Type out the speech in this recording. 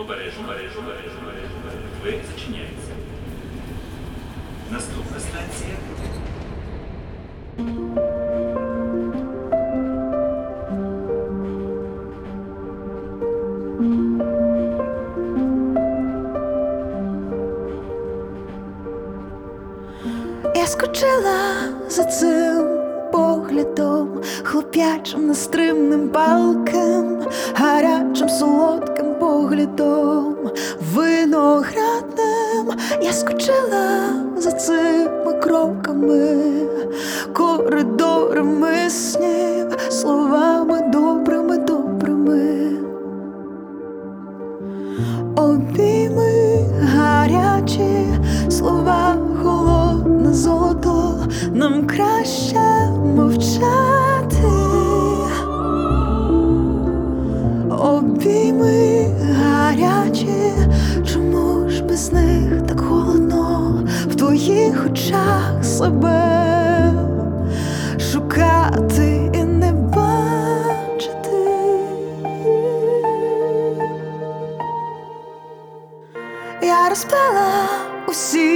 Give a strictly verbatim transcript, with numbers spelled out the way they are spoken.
Обережно, обережно, обережно, обережно. Двері зачиняються. Наступна станція. Я скучила за цим поглядом, хлоп'ячим, нестримним, палким, гарячим, солодким поглядом, виноградним. Я скучила за цими кроками, коридорами снів, словами добрими, добрими. Обійми гарячі, слова холодне золото, нам краще мовчати. Обійми гарячі, чому ж без них так холодно в твоїх очах себе шукати і не бачити. Я розпала усі